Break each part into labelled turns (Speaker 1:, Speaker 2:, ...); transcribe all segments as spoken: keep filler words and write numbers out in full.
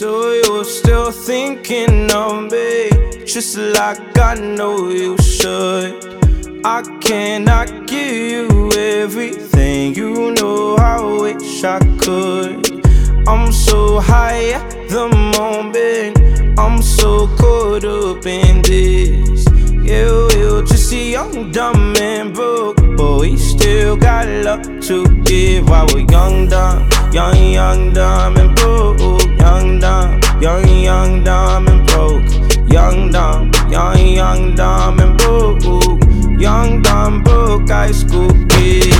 Speaker 1: So you're still thinking of me, just like I know you should. I cannot give you everything, you know I wish I could. I'm so high at the moment, I'm so caught up in this. Yeah, we're just a young, dumb and broke, but we still got love to give. While we're young, dumb, young, young, dumb and broke. Young, dumb, young, young, dumb and broke. Young, dumb, young, young, dumb and broke. Young, dumb, broke high school kid.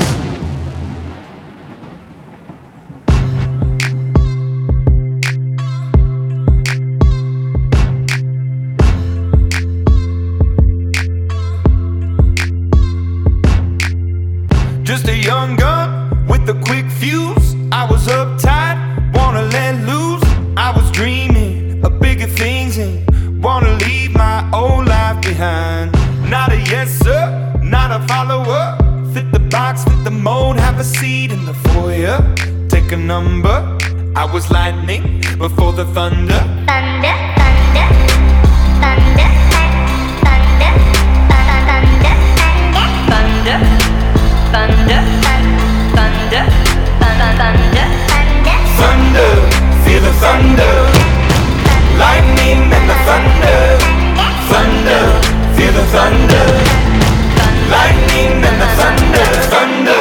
Speaker 2: Just a young gun with a quick fuse. I was uptight, wanna let loose. I was dreaming of bigger things and wanna leave my old life behind. Not a yes sir, not a follower. Fit the box, fit the mold, have a seat in the foyer. Take a number, I was lightning before the thunder.
Speaker 3: Thunder, thunder, thunder, thunder, thunder, thunder, thunder, thunder, thunder, thunder,
Speaker 2: thunder, feel the thunder, lightning and the thunder, thunder, feel the thunder, lightning and the thunder, thunder,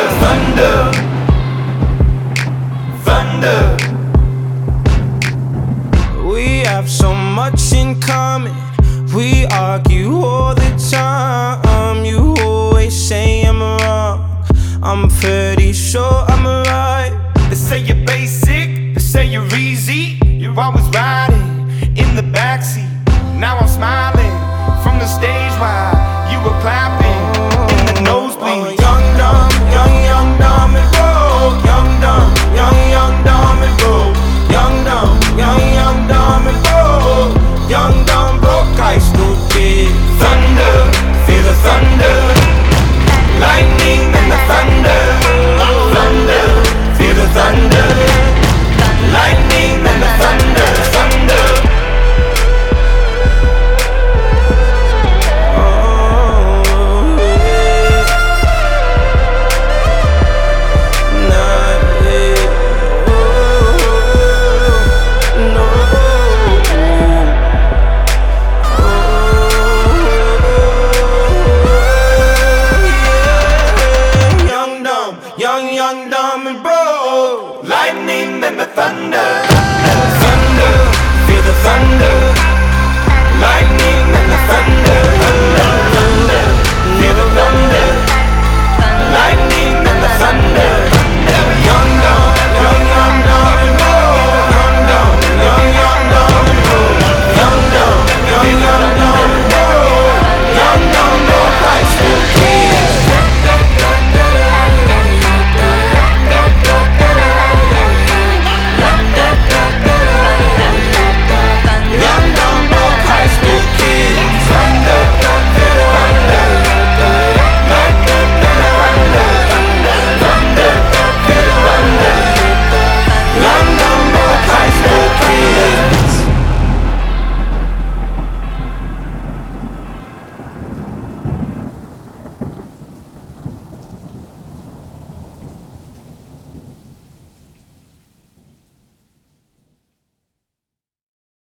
Speaker 2: thunder, thunder.
Speaker 1: We have so much in common, we argue all the time. You always say I'm wrong, I'm fair,